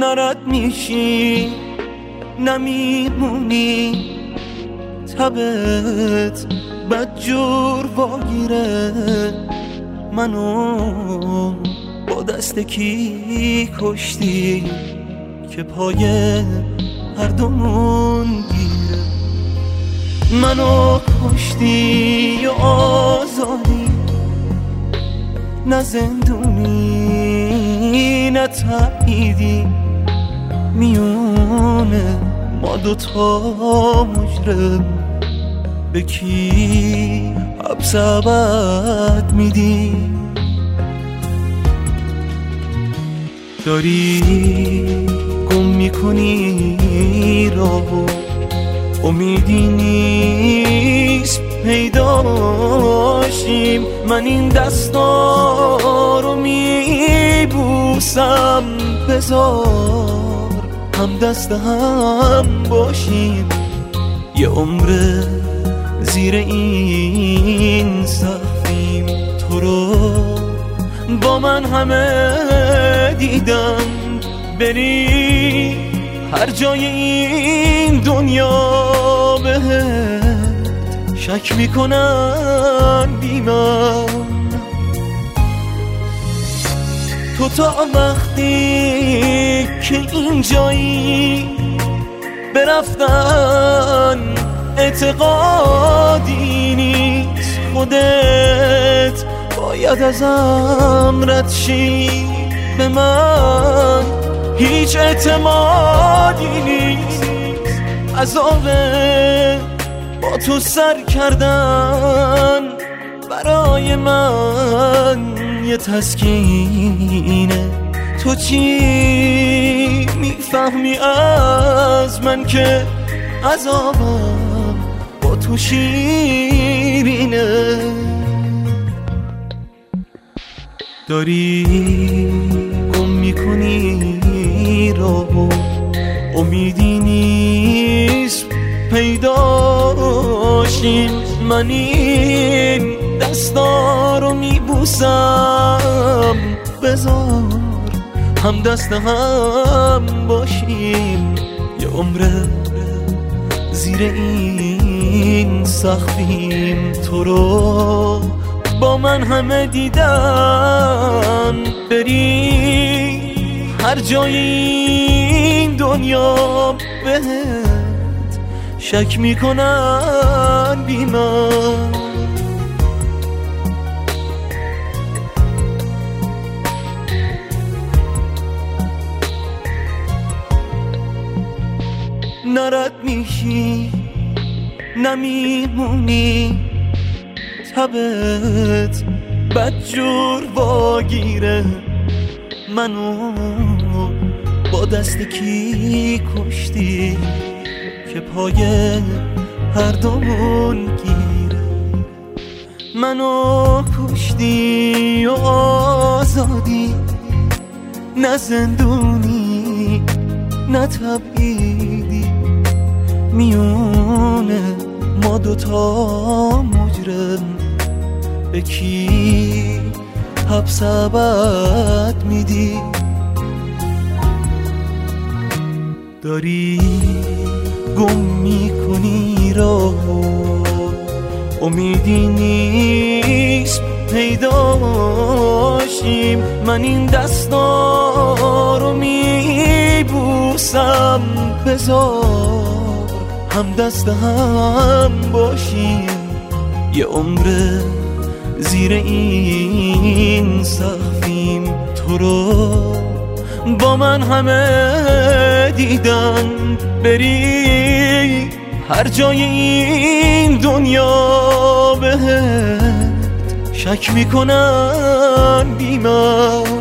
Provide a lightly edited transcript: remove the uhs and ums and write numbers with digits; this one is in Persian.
نرد میشی نمیمونی، تبت بدجور واگیره. منو با دست کی کشتی که پای هر دومون گیره؟ منو کشتی و آزادی، نه زندونی نه تبعیدی. میونه ما دوتا مجرم، به کی حبس ابد میدی؟ داری گم میکنی راهو، امیدی نیست پیداشیم. من این دستا رو میبوسم، بذار هم دست هم باشیم. یه عمر زیر این سقفیم، تو رو با من همه دیدم. بری هر جای این دنیا بهت شک میکنن بی من. تو تا وقتی که اینجایی برفتن اعتقادی نیست. خودت باید ازم رد شی، به من هیچ اعتمادی نیست. عذابه با تو سر کردن برای من یه تسکینه. تو چی میفهمی از من که عذابم با تو شیرینه؟ داری گم میکنی راهو، امیدی نیست پیداشیم. من این دستا رو میبوسم، بذار هم دست هم باشیم. یه عمر زیر این سقفیم، تو رو با من همه دیدن. بری هر جای این دنیا بهت شک میکنن بی من. نرد میشی نمیمونی، تبت بدجور واگیره. منو با دست کی کشتی که پای هر دومون گیره؟ منو کشتی و آزادی، نه زندونی نه تبعیدی. میونه ما دوتا مجرم، به کی حبس ابد میدی؟ داری گم میکنی راهو، امیدی نیست پیداشیم. من این دستا رو میبوسم، بذار هم دست هم باشیم. یه عمر زیر این سقفیم، تو رو با من همه دیدن. بری هر جای این دنیا بهت شک میکنن بی من.